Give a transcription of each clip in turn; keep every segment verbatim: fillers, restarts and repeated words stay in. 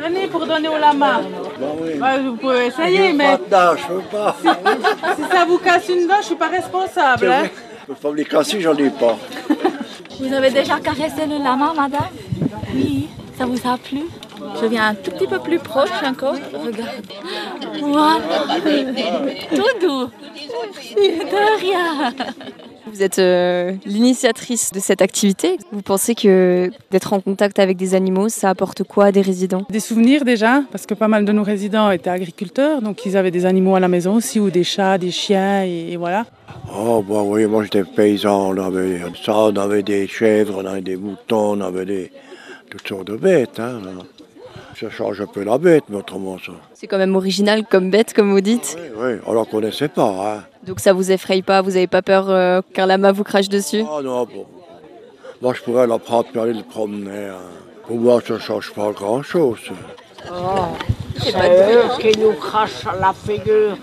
Tenez pour donner au lama. Bah oui. Bah, vous pouvez essayer, Je mais veux pas, je veux pas. si ça vous casse une dent, je suis pas responsable. Hein. Je peux pas me les casser, j'en ai pas. Vous avez déjà caressé le lama, madame? Oui. Ça vous a plu? Je viens un tout petit peu plus proche encore. Regarde. Voilà. Tout doux. De rien. Vous êtes euh, l'initiatrice de cette activité. Vous pensez que d'être en contact avec des animaux, ça apporte quoi à des résidents? Des souvenirs déjà, parce que pas mal de nos résidents étaient agriculteurs, donc ils avaient des animaux à la maison aussi, ou des chats, des chiens, et, et voilà. Oh, bah oui, moi j'étais paysan, on avait ça, on avait des chèvres, on avait des moutons, on avait des, toutes sortes de bêtes. Hein, là. Ça change un peu la bête, mais autrement ça. C'est quand même original comme bête, comme vous dites. Oui, oui, on la connaissait pas. Hein. Donc ça vous effraie pas, vous n'avez pas peur euh, qu'un lama vous crache dessus? Ah non, bon. Moi je pourrais la prendre et aller le promener. Hein. Pour moi, ça ne change pas grand-chose. Oh, c'est eux qui nous crachent la figure.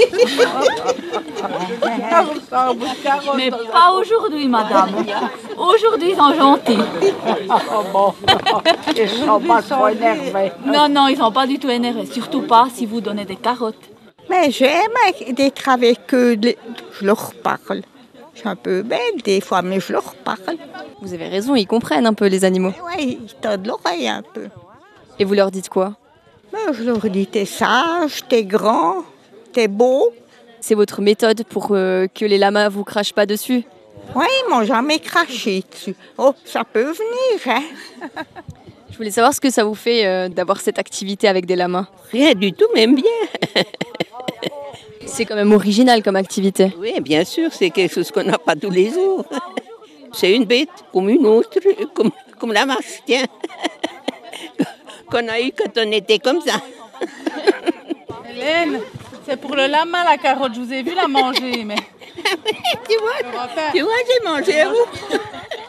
Mais pas aujourd'hui, madame. Aujourd'hui, ils sont gentils. Oh, bon. Ils sont pas trop énervés. Non, non, ils sont pas du tout énervés. Surtout pas si vous donnez des carottes. Mais j'aime d'être avec eux, je leur parle. Je suis un peu belle des fois, mais je leur parle. Vous avez raison, ils comprennent un peu les animaux. Oui, ils tendent l'oreille un peu. Et vous leur dites quoi? Ben, je leur dis, t'es sage, t'es grand, t'es beau. C'est votre méthode pour euh, que les lamas vous crachent pas dessus? Oui, ils m'ont jamais craché dessus. Oh, ça peut venir, hein. Je voulais savoir ce que ça vous fait euh, d'avoir cette activité avec des lamas. Rien du tout, même bien. C'est quand même original comme activité. Oui, bien sûr, c'est quelque chose qu'on n'a pas tous les jours. C'est une bête comme une autre, comme, comme la marche, tiens. Qu'on a eu quand on était comme ça. Hélène, c'est pour le lama la carotte, je vous ai vu la manger, mais... tu vois, tu vois, j'ai mangé à vous.